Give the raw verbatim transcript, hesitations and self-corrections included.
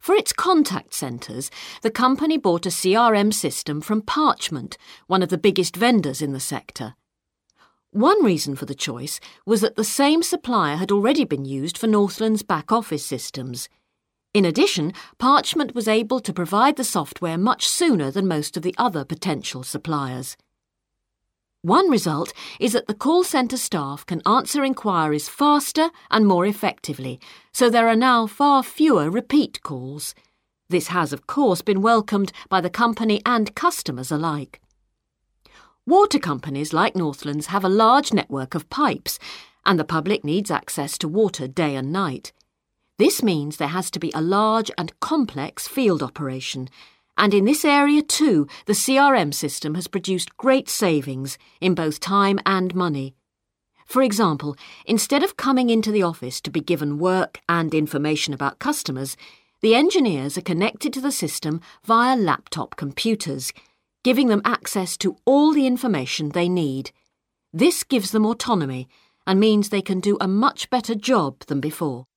For its contact centres, the company bought a C R M system from Parchment, one of the biggest vendors in the sector. One reason for the choice was that the same supplier had already been used for Northland's back-office systems. In addition, Parchment was able to provide the software much sooner than most of the other potential suppliers. One result is that the call centre staff can answer inquiries faster and more effectively, so there are now far fewer repeat calls. This has, of course, been welcomed by the company and customers alike. Water companies like Northland's have a large network of pipes, and the public needs access to water day and night. This means there has to be a large and complex field operation, and in this area too, the C R M system has produced great savings in both time and money. For example, instead of coming into the office to be given work and information about customers, the engineers are connected to the system via laptop computers, giving them access to all the information they need. This gives them autonomy and means they can do a much better job than before.